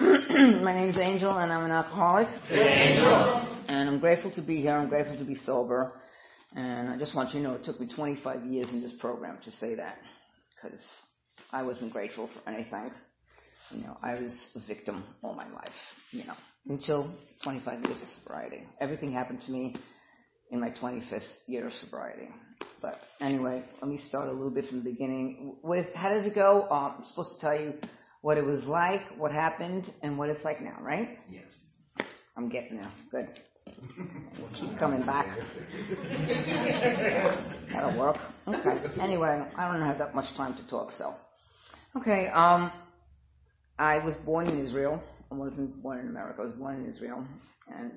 My name's Angel, and I'm an alcoholic. Angel. And I'm grateful to be here. I'm grateful to be sober. And I just want you to know it took me 25 years in this program to say that, because I wasn't grateful for anything. I was a victim all my life, until 25 years of sobriety. Everything happened to me in my 25th year of sobriety. But anyway, let me start a little bit from the beginning. How does it go? I'm supposed to tell you what it was like, what happened, and what it's like now, right? Yes. I'm getting there. Good. We'll keep coming back. That'll work. Okay. Anyway, I don't have that much time to talk, so. Okay, I was born in Israel. I wasn't born in America. I was born in Israel. And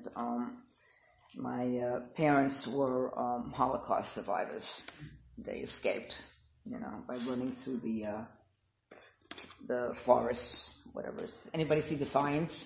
my parents were Holocaust survivors. They escaped, by running through the forests, whatever. Anybody see Defiance?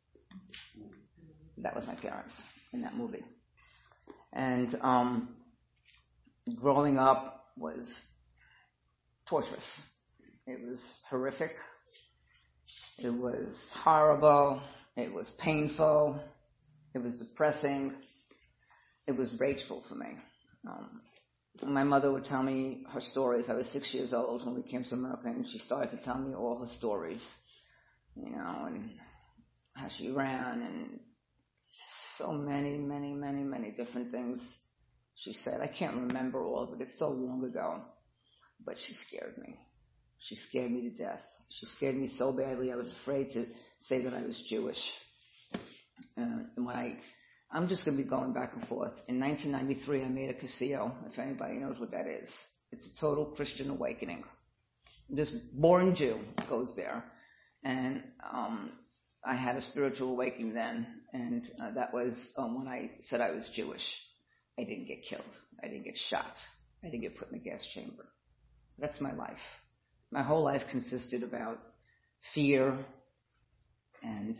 That was my parents in that movie. And growing up was torturous. It was horrific. It was horrible. It was painful. It was depressing. It was rageful for me. My mother would tell me her stories. I was 6 years old when we came to America, and she started to tell me all her stories, and how she ran, and so many, many, many, many different things she said. I can't remember all of it. It's so long ago. But she scared me. She scared me to death. She scared me so badly I was afraid to say that I was Jewish. And I'm just going to be going back and forth. In 1993, I made a Casillo, if anybody knows what that is. It's a total Christian awakening. This born Jew goes there. And I had a spiritual awakening then, and that was when I said I was Jewish. I didn't get killed. I didn't get shot. I didn't get put in a gas chamber. That's my life. My whole life consisted about fear and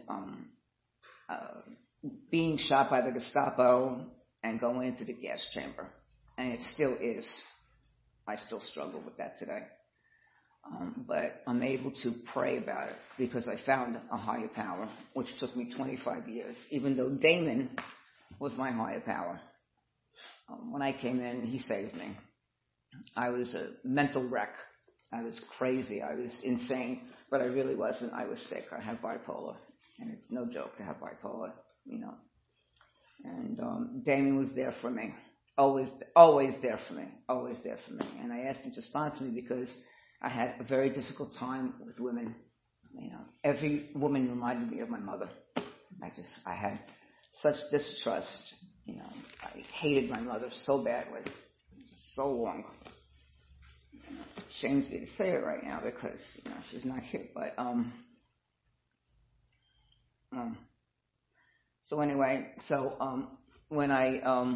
being shot by the Gestapo and going into the gas chamber. And it still is. I still struggle with that today. But I'm able to pray about it because I found a higher power, which took me 25 years, even though Damon was my higher power. When I came in, he saved me. I was a mental wreck. I was crazy. I was insane, but I really wasn't. I was sick. I have bipolar, and it's no joke to have bipolar, And Damon was there for me, always there for me, always there for me. And I asked him to sponsor me because I had a very difficult time with women. Every woman reminded me of my mother. I had such distrust. I hated my mother so badly, so long. It shames me to say it right now because she's not here. But so anyway, when I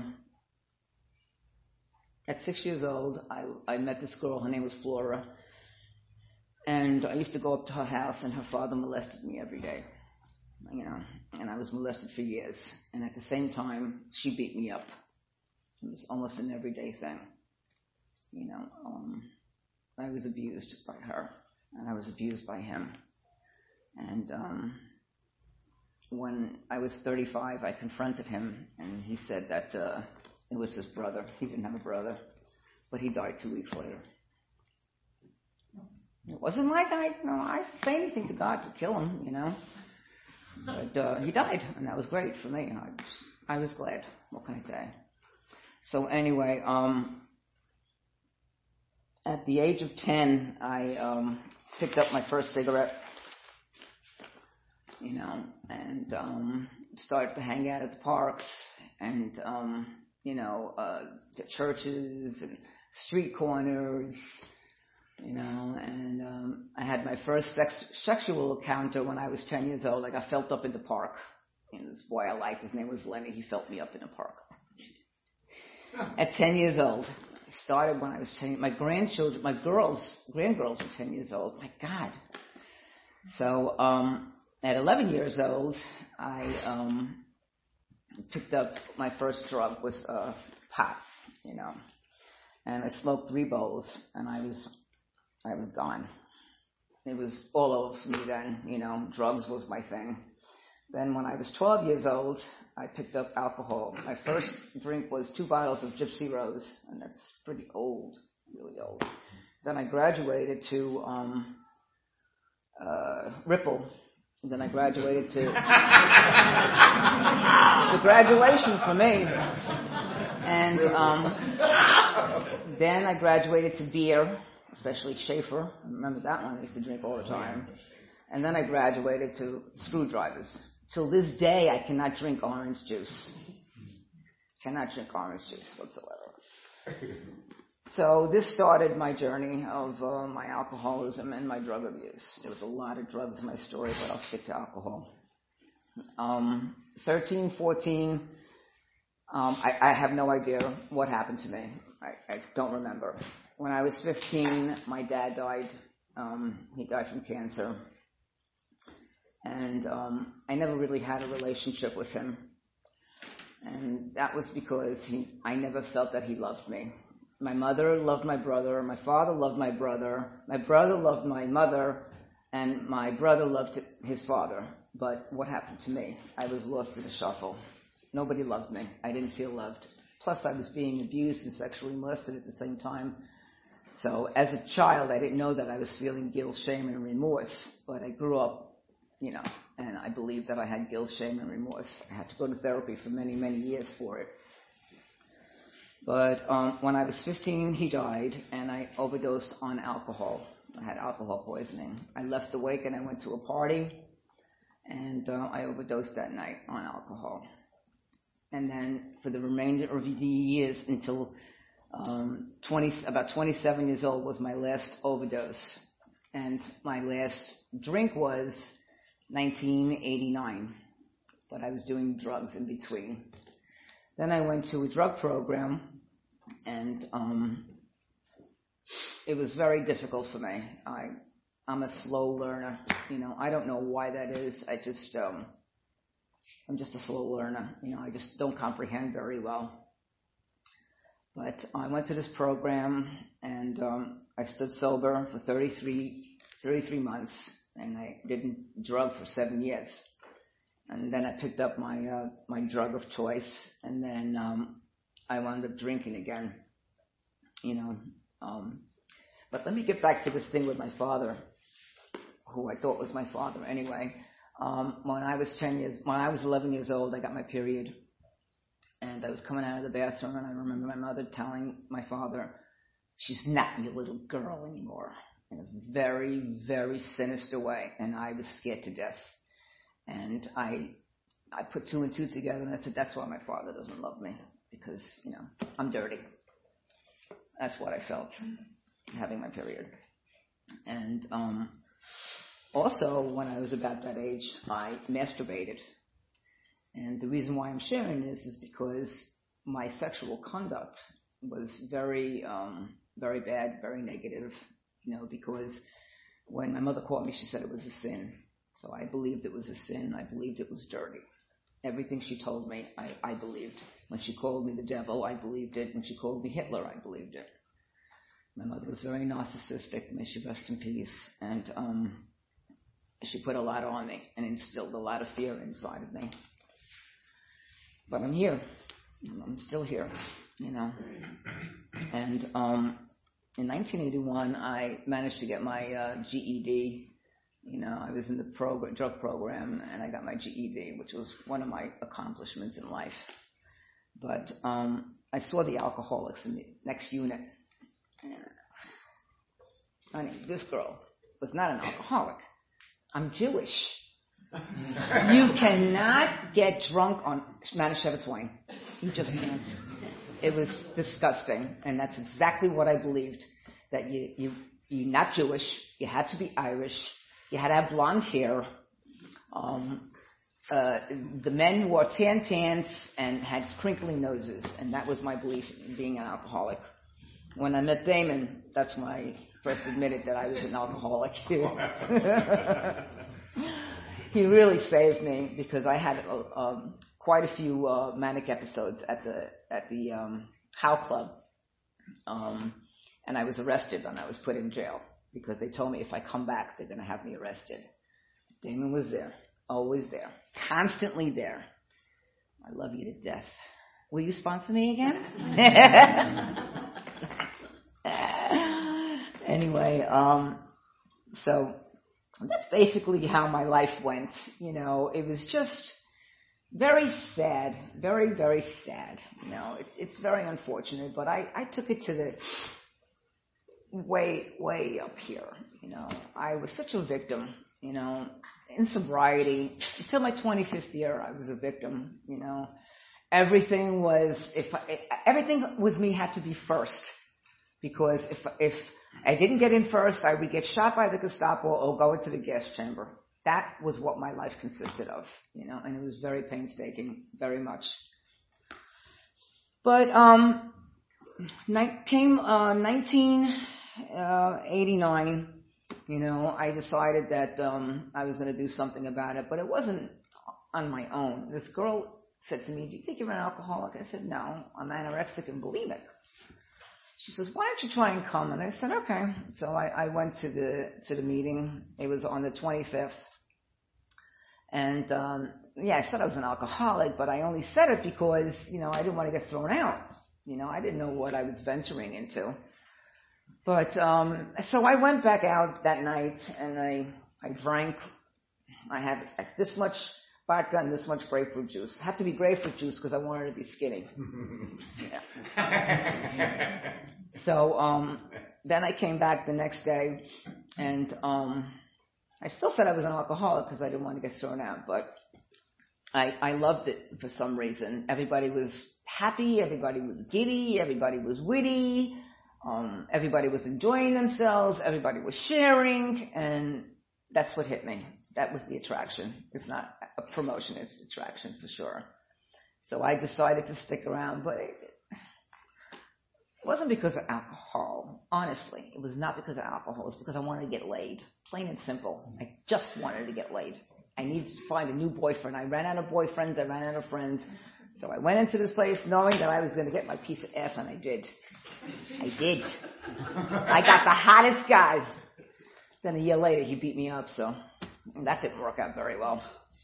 at 6 years old, I met this girl. Her name was Flora. And I used to go up to her house, and her father molested me every day, and I was molested for years. And at the same time, she beat me up. It was almost an everyday thing. I was abused by her, and I was abused by him. And when I was 35, I confronted him, and he said that it was his brother. He didn't have a brother, but he died 2 weeks later. It wasn't like I say anything to God to kill him, But he died, and that was great for me. I was glad. What can I say? So anyway, at the age of 10, I picked up my first cigarette, and started to hang out at the parks and, the churches and street corners. And I had my first sexual encounter when I was 10 years old. I got felt up in the park. This boy I liked, his name was Lenny. He felt me up in the park. At 10 years old. I started when I was 10. My grandchildren, grandgirls were 10 years old. My God. So at 11 years old, I picked up my first drug was pot, and I smoked 3 bowls, and I was gone. it was all over for me then. Drugs was my thing. Then when I was 12 years old, I picked up alcohol. My first drink was 2 bottles of Gypsy Rose, and that's pretty old, really old. Then I graduated to Ripple. And then I graduated to the graduation for me. And then I graduated to beer, especially Schaefer. I remember that one. I used to drink all the time. And then I graduated to screwdrivers. Till this day, I cannot drink orange juice. Cannot drink orange juice whatsoever. So this started my journey of my alcoholism and my drug abuse. There was a lot of drugs in my story, but I'll stick to alcohol. 13, 14, I have no idea what happened to me. I don't remember. When I was 15, my dad died. He died from cancer. And I never really had a relationship with him. And that was because I never felt that he loved me. My mother loved my brother. My father loved my brother. My brother loved my mother. And my brother loved his father. But what happened to me? I was lost in the shuffle. Nobody loved me. I didn't feel loved. Plus, I was being abused and sexually molested at the same time. So as a child, I didn't know that I was feeling guilt, shame, and remorse. But I grew up, and I believed that I had guilt, shame, and remorse. I had to go to therapy for many, many years for it. But when I was 15, he died, and I overdosed on alcohol. I had alcohol poisoning. I left the wake and I went to a party, and I overdosed that night on alcohol. And then for the remainder of the years until about 27 years old was my last overdose. And my last drink was 1989, but I was doing drugs in between. Then I went to a drug program, and it was very difficult for me. I'm a slow learner. I don't know why that is. I'm just a slow learner. I just don't comprehend very well. But I went to this program, and I stood sober for 33 months, and I didn't drug for 7 years. And then I picked up my drug of choice, and then I wound up drinking again. But let me get back to this thing with my father, who I thought was my father anyway. When I was 11 years old, I got my period, and I was coming out of the bathroom, and I remember my mother telling my father, "She's not your little girl anymore," in a very, very sinister way, and I was scared to death. And I put 2 and 2 together, and I said, that's why my father doesn't love me, because, I'm dirty. That's what I felt, having my period. And also, when I was about that age, I masturbated. And the reason why I'm sharing this is because my sexual conduct was very, very bad, very negative, because when my mother caught me, she said it was a sin. So I believed it was a sin. I believed it was dirty. Everything she told me, I believed. When she called me the devil, I believed it. When she called me Hitler, I believed it. My mother was very narcissistic. May she rest in peace. And she put a lot on me and instilled a lot of fear inside of me. But I'm here. I'm still here, And in 1981, I managed to get my GED. I was in the drug program, and I got my GED, which was one of my accomplishments in life. But I saw the alcoholics in the next unit. Honey, this girl was not an alcoholic. I'm Jewish. You cannot get drunk on Manischewitz wine. You just can't. It was disgusting, and that's exactly what I believed. That you're not Jewish. You had to be Irish. You had to have blonde hair. The men wore tan pants and had crinkling noses, and that was my belief in being an alcoholic. When I met Damon, that's when I first admitted that I was an alcoholic. He really saved me, because I had quite a few manic episodes at the Howe Club, and I was arrested and I was put in jail. because they told me if I come back, they're going to have me arrested. Damon was there, always there, constantly there. I love you to death. Will you sponsor me again? Anyway, so that's basically how my life went. You know, it was just very sad, very, very sad. You know, it's very unfortunate, but I took it to the way, way up here. You know, I was such a victim, you know, in sobriety. Until my 25th year, I was a victim, you know. Everything was me had to be first, because if I didn't get in first, I would get shot by the Gestapo or go into the gas chamber. That was what my life consisted of, you know, and it was very painstaking, very much. But came 1989, you know, I decided that I was going to do something about it, but it wasn't on my own. This girl said to me, "Do you think you're an alcoholic?" I said, "No, I'm anorexic and bulimic." She says, "Why don't you try and come?" And I said, "Okay." So I went to the meeting. It was on the 25th. And I said I was an alcoholic, but I only said it because, you know, I didn't want to get thrown out. You know, I didn't know what I was venturing into. But so I went back out that night and I drank. I had this much vodka and this much grapefruit juice. It had to be grapefruit juice because I wanted to be skinny. Yeah. So then I came back the next day, and I still said I was an alcoholic because I didn't want to get thrown out, but I loved it for some reason. Everybody was happy, everybody was giddy, everybody was witty, everybody was enjoying themselves, everybody was sharing, and that's what hit me. That was the attraction. It's not a promotion, it's attraction for sure. So I decided to stick around, but it wasn't because of alcohol. Honestly, it was not because of alcohol. It was because I wanted to get laid. Plain and simple. I just wanted to get laid. I needed to find a new boyfriend. I ran out of boyfriends. I ran out of friends. So I went into this place knowing that I was going to get my piece of ass, and I did. I did. I got the hottest guy. Then a year later, he beat me up, so that didn't work out very well.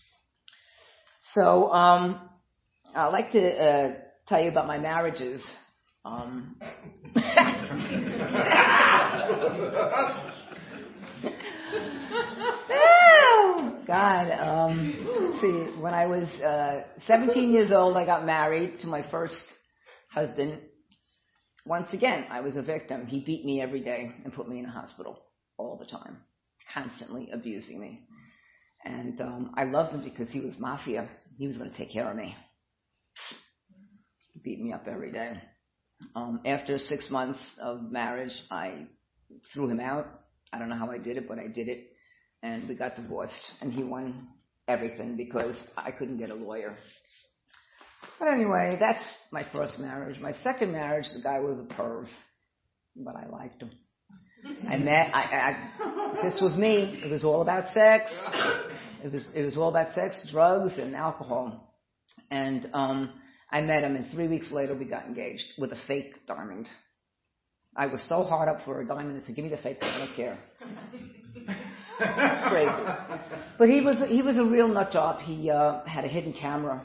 So I'd like to tell you about my marriages. Oh, God. See, when I was 17 years old, I got married to my first husband. Once again, I was a victim. He beat me every day and put me in a hospital all the time, constantly abusing me. And I loved him because he was mafia. He was going to take care of me. He beat me up every day. After 6 months of marriage, I threw him out. I don't know how I did it, but I did it. And we got divorced. And he won everything because I couldn't get a lawyer. But anyway, that's my first marriage. My second marriage, the guy was a perv. But I liked him. This was me. It was all about sex. It was all about sex, drugs, and alcohol. And I met him, and 3 weeks later we got engaged with a fake diamond. I was so hard up for a diamond, I said, "Give me the fake one, I don't care." Crazy. But he was a real nut job. He had a hidden camera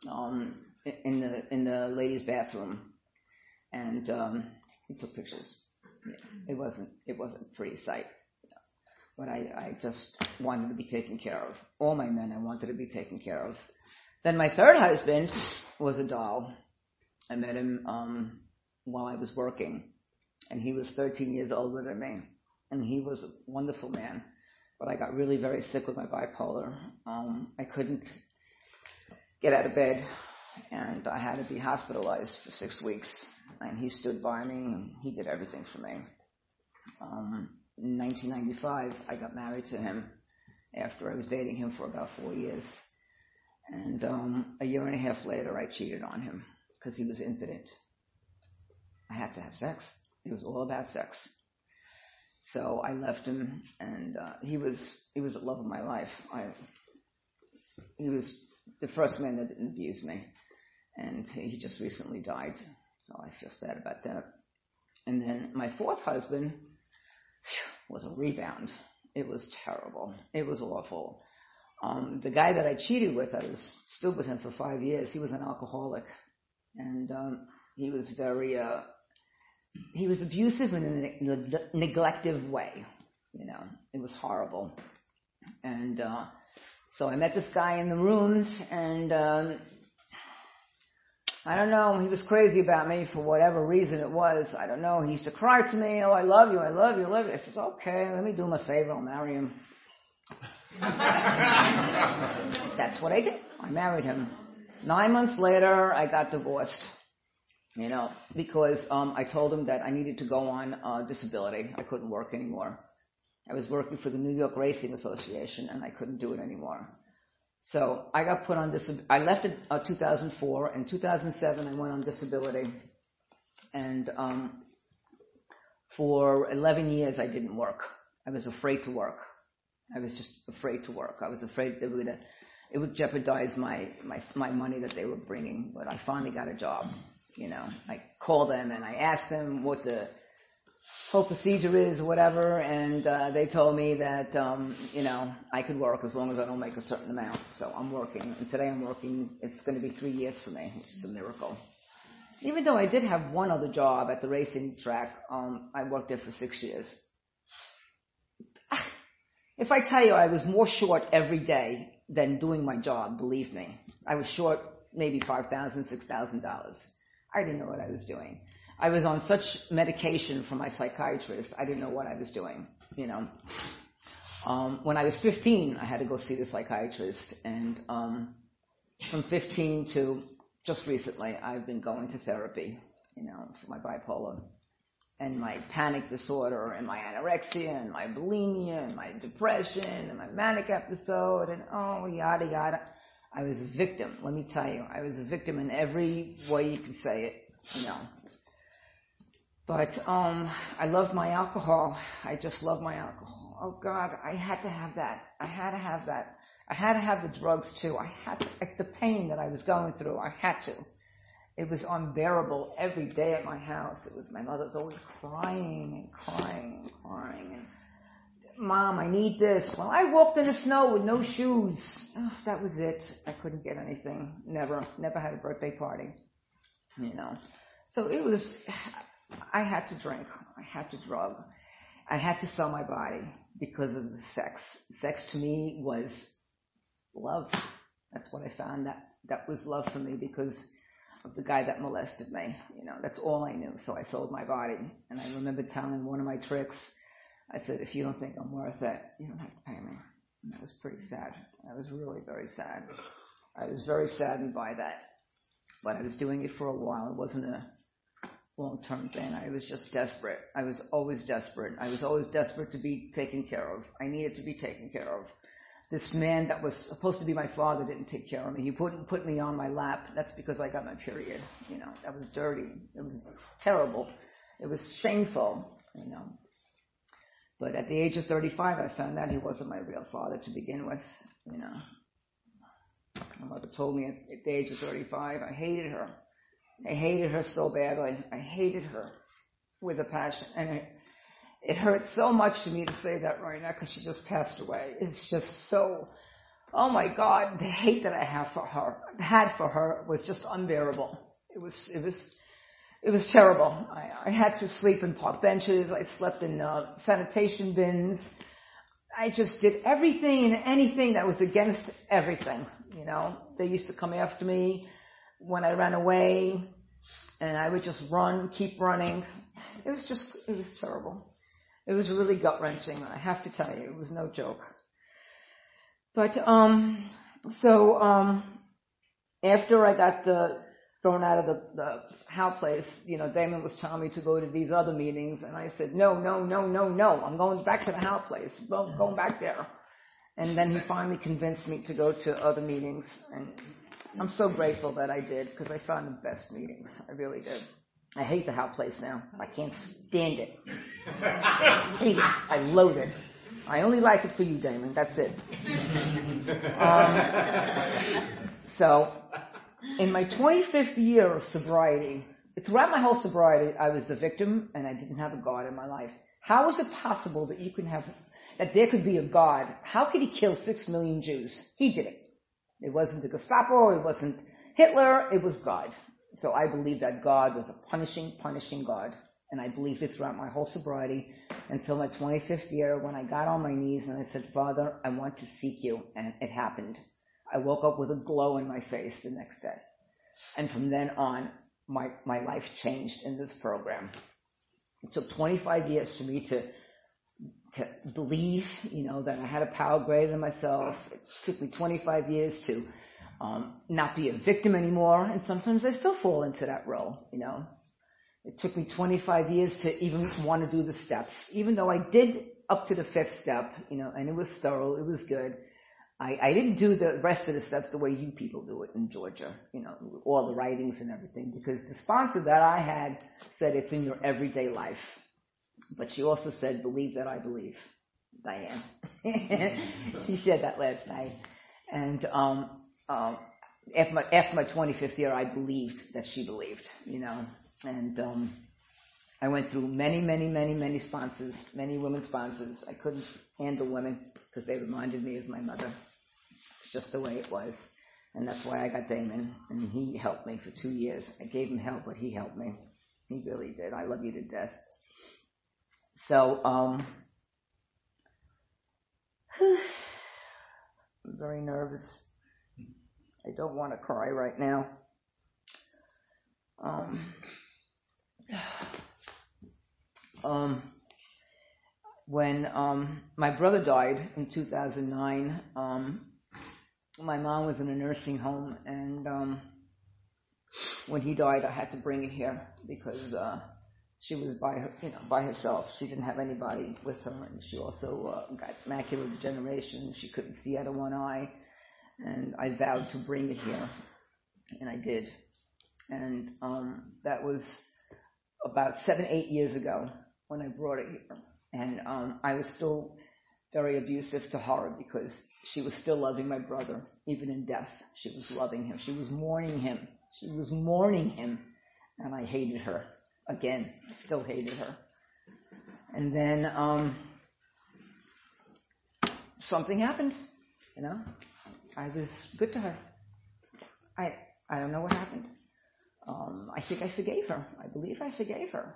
in the ladies' bathroom, and he took pictures. Yeah, it wasn't a pretty sight. But I just wanted to be taken care of. All my men I wanted to be taken care of. Then my third husband was a doll. I met him while I was working, and he was 13 years older than me, and he was a wonderful man. But I got really very sick with my bipolar. I couldn't get out of bed, and I had to be hospitalized for 6 weeks, and he stood by me, and he did everything for me. In 1995, I got married to him after I was dating him for about 4 years. And a year and a half later, I cheated on him because he was impotent. I had to have sex. It was all about sex. So I left him, and he was the love of my life. He was the first man that didn't abuse me, and he just recently died. So I feel sad about that. And then my fourth husband, was a rebound. It was terrible. It was awful. The guy that I cheated with, I was still with him for 5 years. He was an alcoholic, and he was he was abusive in a neglective way. It was horrible. And so I met this guy in the rooms, and I don't know, he was crazy about me for whatever reason it was. I don't know. He used to cry to me, "Oh, I love you, I love you, I love you." I said, "Okay, let me do him a favor, I'll marry him." That's what I did. I married him. 9 months later, I got divorced, because I told him that I needed to go on disability. I couldn't work anymore. I was working for the New York Racing Association, and I couldn't do it anymore. So I got put on disability. I left in 2004. In 2007, I went on disability. And for 11 years, I didn't work. I was afraid to work. I was just afraid to work. I was afraid that it would jeopardize my money that they were bringing. But I finally got a job. I called them and I asked them what the whole procedure is or whatever, and they told me that, I could work as long as I don't make a certain amount. So I'm working, and today I'm working. It's going to be 3 years for me, which is a miracle. Even though I did have one other job at the racing track, I worked there for 6 years. If I tell you I was more short every day than doing my job, believe me. I was short maybe $5,000, $6,000. I didn't know what I was doing. I was on such medication from my psychiatrist, I didn't know what I was doing, When I was 15, I had to go see the psychiatrist, and from 15 to just recently, I've been going to therapy, for my bipolar, and my panic disorder, and my anorexia, and my bulimia, and my depression, and my manic episode, and yada, yada. I was a victim, let me tell you. I was a victim in every way you can say it, But I loved my alcohol. I just loved my alcohol. Oh, God, I had to have that. I had to have that. I had to have the drugs, too. I had to, the pain that I was going through, I had to. It was unbearable every day at my house. It was my mother's always crying and crying and crying. And, "Mom, I need this." Well, I walked in the snow with no shoes. Oh, that was it. I couldn't get anything. Never had a birthday party, So it was... I had to drink. I had to drug. I had to sell my body because of the sex. Sex to me was love. That's what I found. That was love for me because of the guy that molested me. That's all I knew. So I sold my body. And I remember telling one of my tricks, I said, "If you don't think I'm worth it, you don't have to pay me." And that was pretty sad. I was really very sad. I was very saddened by that. But I was doing it for a while. It wasn't a long-term thing. I was just desperate. I was always desperate. I was always desperate to be taken care of. I needed to be taken care of. This man that was supposed to be my father didn't take care of me. He wouldn't put me on my lap. That's because I got my period. That was dirty. It was terrible. It was shameful, But at the age of 35, I found out he wasn't my real father to begin with, My mother told me at the age of 35, I hated her. I hated her so badly. I hated her with a passion. And it hurts so much to me to say that right now because she just passed away. It's just so, oh my God, the hate that I had for her was just unbearable. It was terrible. I had to sleep in park benches. I slept in sanitation bins. I just did everything and anything that was against everything. They used to come after me when I ran away, and I would just keep running. It was terrible. It was really gut-wrenching, I have to tell you. It was no joke. But, after I got thrown out of the How place, Damon was telling me to go to these other meetings, and I said, no, I'm going back to the How place. Well, going back there. And then he finally convinced me to go to other meetings, and I'm so grateful that I did, because I found the best meetings. I really did. I hate the How place now. I can't stand it. I hate it. I loathe it. I only like it for you, Damon. That's it. So, in my 25th year of sobriety, throughout my whole sobriety, I was the victim, and I didn't have a God in my life. How is it possible that that there could be a God? How could he kill 6 million Jews? He did it. It wasn't the Gestapo, it wasn't Hitler, it was God. So I believe that God was a punishing God. And I believed it throughout my whole sobriety until my 25th year when I got on my knees and I said, Father, I want to seek you. And it happened. I woke up with a glow in my face the next day. And from then on, my life changed in this program. It took 25 years for me to believe, that I had a power greater than myself. It took me 25 years to not be a victim anymore. And sometimes I still fall into that role, It took me 25 years to even want to do the steps, even though I did up to the 5th step, and it was thorough, it was good. I didn't do the rest of the steps the way you people do it in Georgia, all the writings and everything, because the sponsor that I had said it's in your everyday life. But she also said, believe that I believe, Diane. She said that last night. And after my 25th year, I believed that she believed, And I went through many sponsors, many women sponsors. I couldn't handle women because they reminded me of my mother. It's just the way it was. And that's why I got Damon, and he helped me for 2 years. I gave him help, but he helped me. He really did. I love you to death. So, I'm very nervous. I don't want to cry right now. When my brother died in 2009, my mom was in a nursing home, and when he died, I had to bring her here because she was by herself. She didn't have anybody with her, and she also got macular degeneration. She couldn't see out of one eye, and I vowed to bring it here, and I did. And that was about 7-8 years ago when I brought it here. And I was still very abusive to her because she was still loving my brother, even in death. She was loving him. She was mourning him. And I hated her. Again, I still hated her. And then something happened, I was good to her. I don't know what happened. I think I forgave her. I believe I forgave her,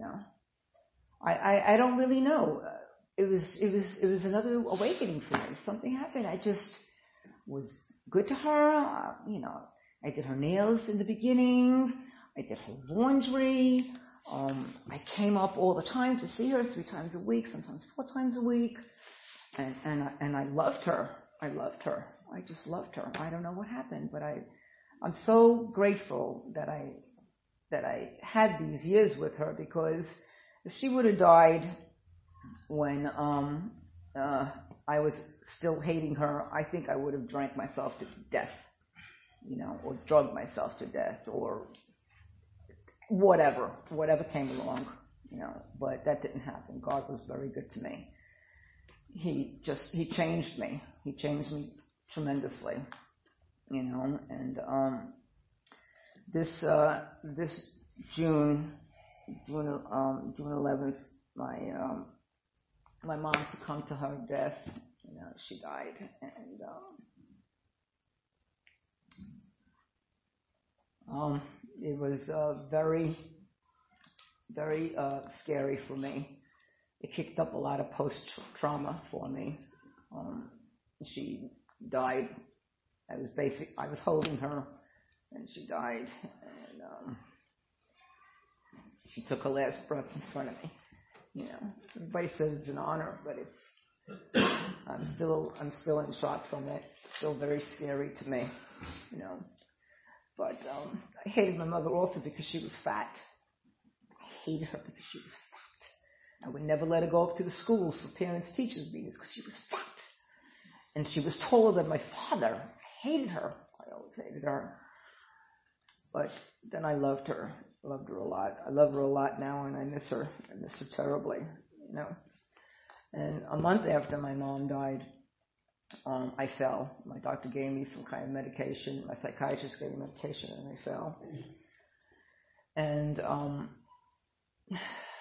I don't really know. It was another awakening for me. Something happened. I just was good to her. I did her nails in the beginning. I did her laundry. I came up all the time to see her 3 times a week, sometimes 4 times a week. And I loved her. I just loved her. I don't know what happened, but I'm so grateful that I had these years with her, because if she would have died when I was still hating her, I think I would have drank myself to death, or drugged myself to death, or whatever came along, but that didn't happen. God was very good to me. He changed me. He changed me tremendously, and this June 11th, my mom succumbed to her death. She died, and it was very, very scary for me. It kicked up a lot of post-trauma for me. She died. I was holding her, and she died, and she took her last breath in front of me. Everybody says it's an honor, but I'm still in shock from it. It's still very scary to me, But I hated my mother also because she was fat. I hated her because she was fat. I would never let her go up to the schools for parents-teachers meetings because she was fat. And she was taller than my father. I hated her. I always hated her. But then I loved her. I loved her a lot. I love her a lot now, and I miss her. I miss her terribly, And a month after my mom died, I fell. My doctor gave me some kind of medication. My psychiatrist gave me medication, and I fell. And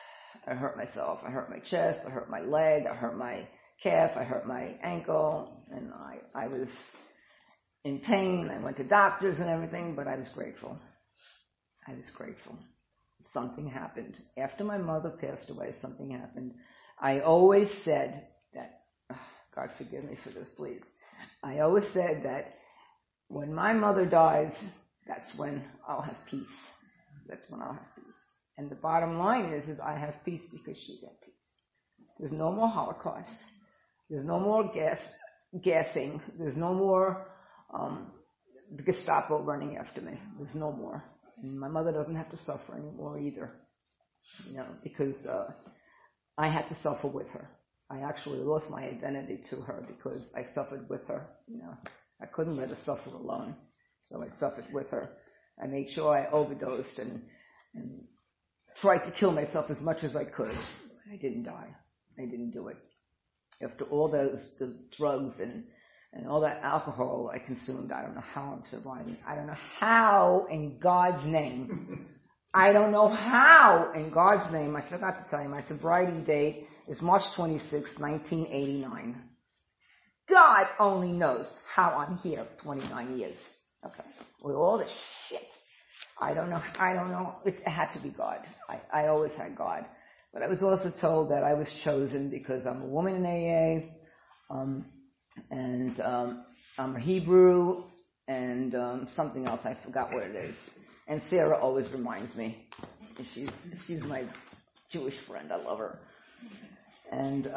I hurt myself. I hurt my chest. I hurt my leg. I hurt my calf. I hurt my ankle. And I was in pain. I went to doctors and everything, but I was grateful. I was grateful. Something happened. After my mother passed away, something happened. I always said that, God forgive me for this, please. I always said that when my mother dies, that's when I'll have peace. That's when I'll have peace. And the bottom line is I have peace because she's at peace. There's no more Holocaust. There's no more gassing. There's no more the Gestapo running after me. There's no more. And my mother doesn't have to suffer anymore either, because I had to suffer with her. I actually lost my identity to her because I suffered with her. I couldn't let her suffer alone, so I suffered with her. I made sure I overdosed and tried to kill myself as much as I could. I didn't die. I didn't do it. After all the drugs and all that alcohol I consumed, I don't know how I'm surviving. I don't know how in God's name. I don't know how in God's name. I forgot to tell you, my sobriety date is March 26, 1989. God only knows how I'm here 29 years. Okay. With all this shit. I don't know. It had to be God. I always had God. But I was also told that I was chosen because I'm a woman in AA, and I'm a Hebrew, and something else. I forgot what it is. And Sarah always reminds me. She's my Jewish friend. I love her. And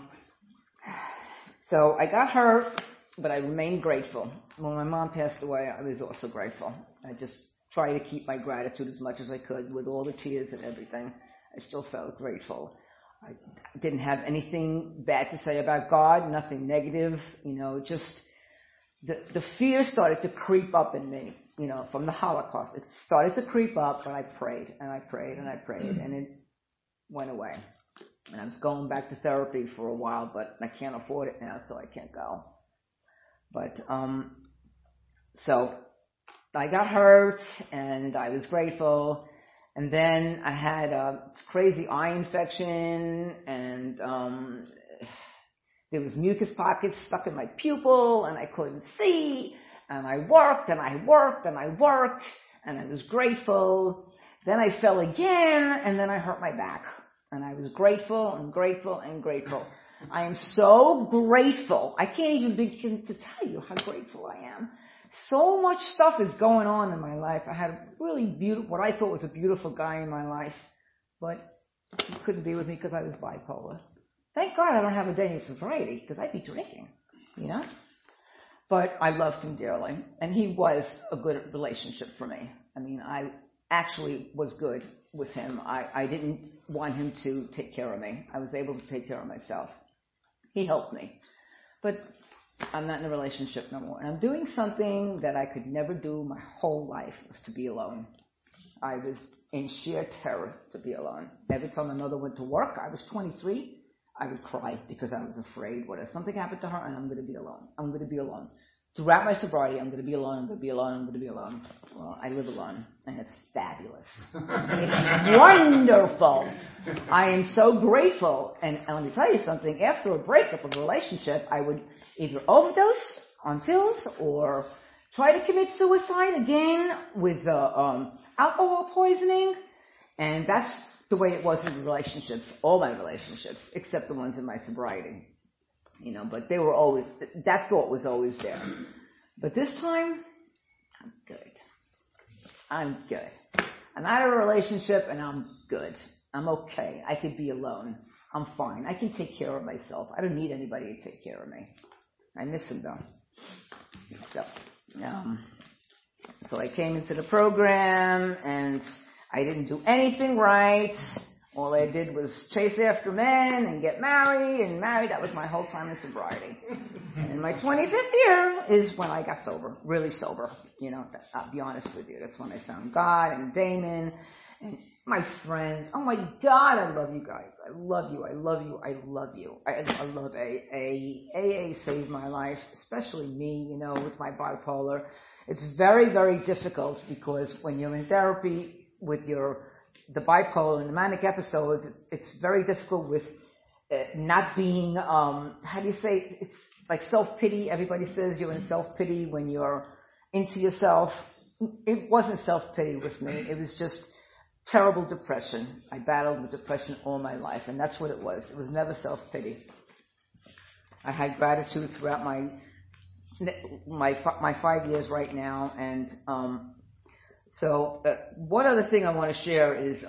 so I got her, but I remained grateful. When my mom passed away, I was also grateful. I just tried to keep my gratitude as much as I could with all the tears and everything. I still felt grateful. I didn't have anything bad to say about God, nothing negative, just the fear started to creep up in me, from the Holocaust. It started to creep up, but I prayed and I prayed and I prayed, and it went away. And I was going back to therapy for a while, but I can't afford it now, so I can't go. But, so I got hurt and I was grateful. And then I had this crazy eye infection, and there was mucus pockets stuck in my pupil, and I couldn't see. And I worked, and I worked, and I worked, and I was grateful. Then I fell again, and then I hurt my back. And I was grateful and grateful and grateful. I am so grateful. I can't even begin to tell you how grateful I am. So much stuff is going on in my life. I had a really beautiful, what I thought was a beautiful guy in my life, but he couldn't be with me because I was bipolar. Thank God I don't have a day in sobriety, because I'd be drinking, But I loved him dearly, and he was a good relationship for me. I mean, I actually was good with him. I didn't want him to take care of me. I was able to take care of myself. He helped me. But I'm not in a relationship no more. And I'm doing something that I could never do my whole life, was to be alone. I was in sheer terror to be alone. Every time my mother went to work, I was 23, I would cry because I was afraid. What if something happened to her and I'm going to be alone? I'm going to be alone. Throughout my sobriety, I'm going to be alone, I'm going to be alone, I'm going to be alone. Well, I live alone, and it's fabulous. It's wonderful. I am so grateful. And let me tell you something, after a breakup of a relationship, I would either overdose on pills or try to commit suicide again with alcohol poisoning. And that's the way it was with relationships, all my relationships, except the ones in my sobriety. But they were always, that thought was always there. But this time, I'm good. I'm good. I'm out of a relationship and I'm good. I'm okay. I could be alone. I'm fine. I can take care of myself. I don't need anybody to take care of me. I miss him though. So I came into the program and I didn't do anything right. All I did was chase after men and get married and married. That was my whole time in sobriety. And my 25th year is when I got sober, really sober. I'll be honest with you. That's when I found God and Damon and my friends. Oh my God, I love you guys. I love you. I love you. I love you. I love AA. AA saved my life, especially me, with my bipolar. It's very, very difficult because when you're in therapy with your the bipolar and the manic episodes, it's very difficult with not being, how do you say, it's like self-pity. Everybody says you're in self-pity when you're into yourself. It wasn't self-pity with me. It was just terrible depression. I battled with depression all my life, and that's what it was. It was never self-pity. I had gratitude throughout my 5 years right now, and so one other thing I want to share is,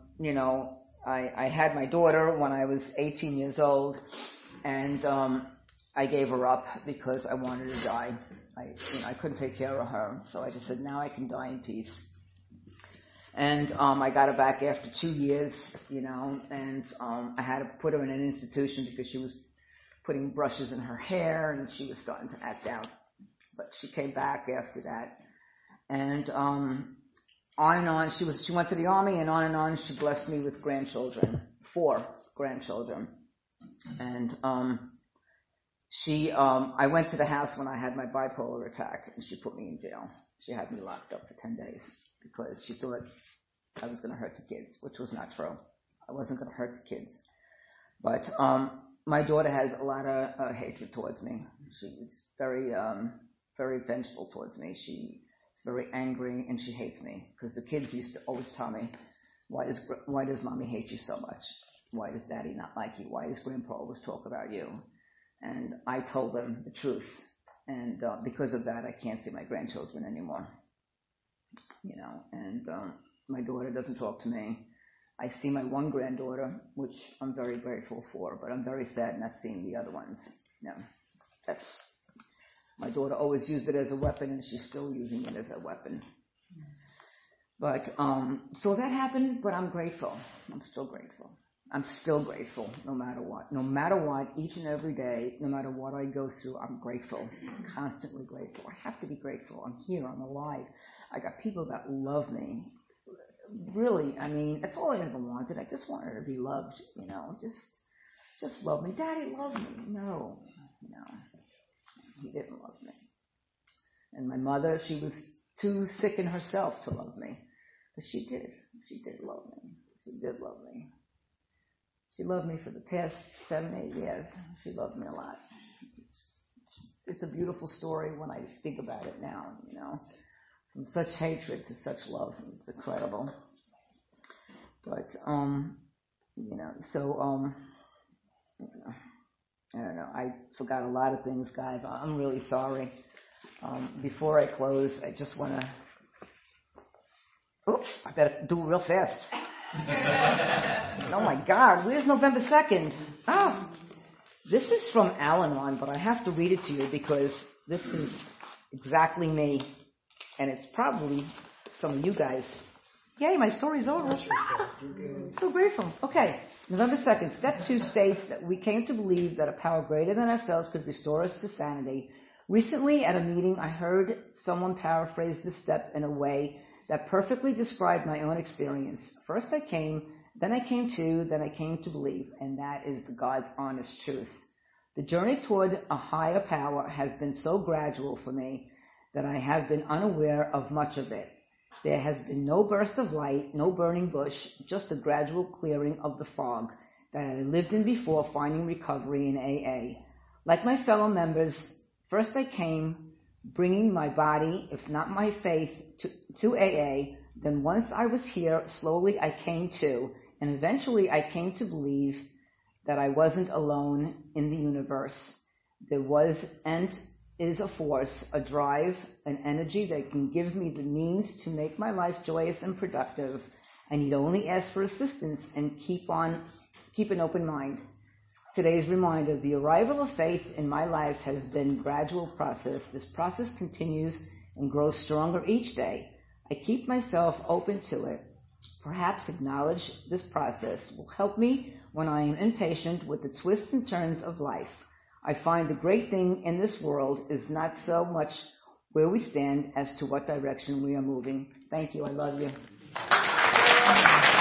I had my daughter when I was 18 years old, and I gave her up because I wanted to die. I couldn't take care of her, so I just said, now I can die in peace. And I got her back after 2 years, and I had to put her in an institution because she was putting brushes in her hair and she was starting to act out. But she came back after that. And on and on, she went to the army, and on she blessed me with grandchildren, 4 grandchildren. And I went to the house when I had my bipolar attack, and she put me in jail. She had me locked up for 10 days because she thought I was going to hurt the kids, which was not true. I wasn't going to hurt the kids. But my daughter has a lot of hatred towards me. She's very, very vengeful towards me. She's very angry, and she hates me because the kids used to always tell me, why does mommy hate you so much? Why does daddy not like you? Why does grandpa always talk about you? And I told them the truth. And because of that, I can't see my grandchildren anymore. And my daughter doesn't talk to me. I see my one granddaughter, which I'm very grateful for, but I'm very sad not seeing the other ones. My daughter always used it as a weapon, and she's still using it as a weapon. But, so that happened, but I'm grateful. I'm still grateful. I'm still grateful no matter what. No matter what, each and every day, no matter what I go through, I'm grateful. I'm constantly grateful. I have to be grateful. I'm here. I'm alive. I got people that love me. Really, that's all I ever wanted. I just wanted to be loved, just love me. Daddy loved me. No, he didn't love me. And my mother, she was too sick in herself to love me. But she did. She did love me. She did love me. She loved me for the past 7, 8 years. She loved me a lot. It's a beautiful story when I think about it now, From such hatred to such love. It's incredible. But, I don't know. I forgot a lot of things, guys. I'm really sorry. Before I close, I just want to... Oops, I better do it real fast. Oh my God, where's November 2nd? This is from Al-Anon, but I have to read it to you because this is exactly me. And it's probably some of you guys. Yay, my story's over. So grateful. Okay, November 2nd. Step 2 states that we came to believe that a power greater than ourselves could restore us to sanity. Recently at a meeting, I heard someone paraphrase this step in a way that perfectly described my own experience. First I came, then I came to, then I came to believe, and that is the God's honest truth. The journey toward a higher power has been so gradual for me that I have been unaware of much of it. There has been no burst of light, no burning bush, just a gradual clearing of the fog that I lived in before finding recovery in AA. Like my fellow members, first I came, bringing my body, if not my faith, to AA. Then once I was here, slowly I came to, and eventually I came to believe that I wasn't alone in the universe. There was and is a force, a drive, an energy that can give me the means to make my life joyous and productive. I need only ask for assistance and keep an open mind. Today's reminder, the arrival of faith in my life has been a gradual process. This process continues and grows stronger each day. I keep myself open to it. Perhaps acknowledge this process will help me when I am impatient with the twists and turns of life. I find the great thing in this world is not so much where we stand as to what direction we are moving. Thank you. I love you.